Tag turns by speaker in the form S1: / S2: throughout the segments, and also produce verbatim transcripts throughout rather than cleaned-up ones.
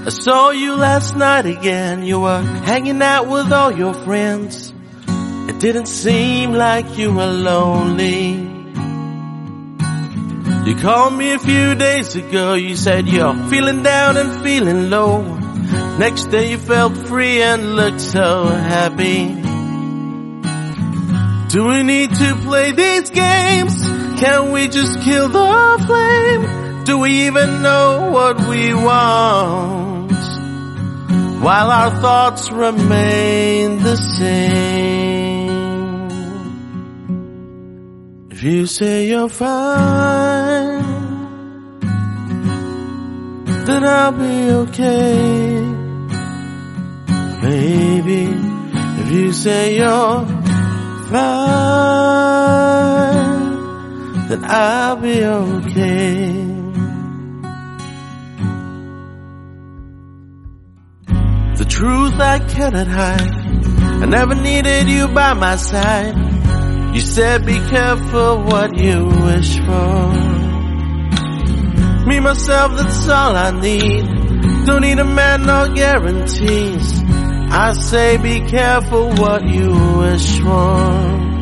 S1: I saw you last night again. You were hanging out with all your friends. It didn't seem like you were lonely. You called me a few days ago. You said you're feeling down and feeling low. Next day you felt free and looked so happy. Do we need to play these games? Can we just kill the flame? Do we even know what we want? While our thoughts remain the same. If you say you're fine, then I'll be okay. Maybe if you say you're fine, then I'll be okay. The truth I cannot hide. I never needed you by my side. You said be careful what you wish for. Me, myself, that's all I need. Don't need a man, no guarantees. I say be careful what you wish for.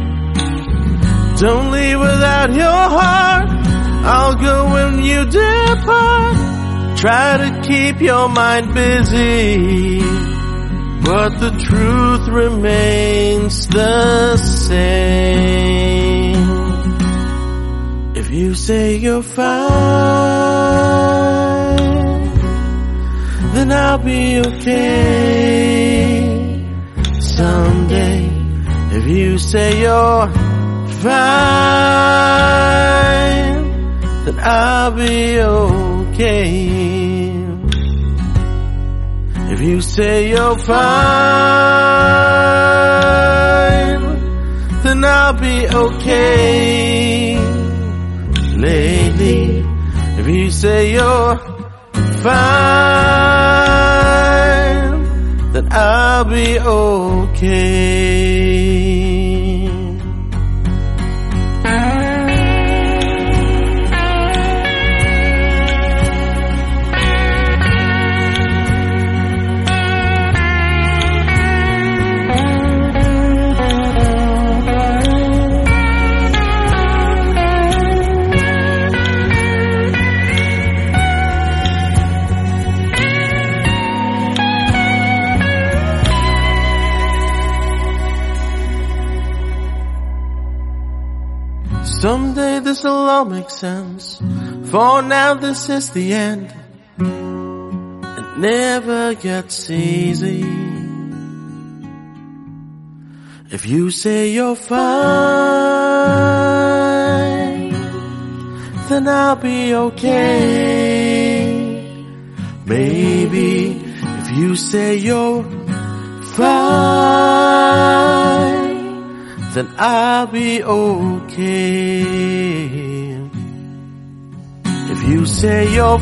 S1: Don't leave without your heart. I'll go when you depart. Try to keep your mind busy, but the truth remains the same. If you say you're fine, then I'll be okay. Someday, if you say you're fine, then I'll be okay. If you say you're fine, then I'll be okay. Lately, if you say you're fine, then I'll be okay. Someday this'll all make sense. For now this is the end. It never gets easy. If you say you're fine, then I'll be okay. Maybe if you say you're fine, then I'll be okay. If you say you're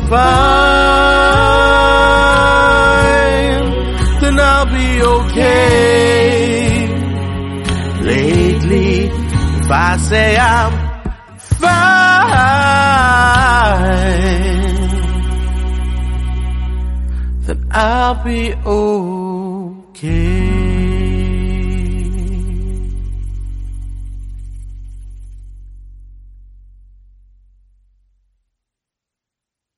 S1: fine, then I'll be okay. Lately, if I say I'm fine, then I'll be okay.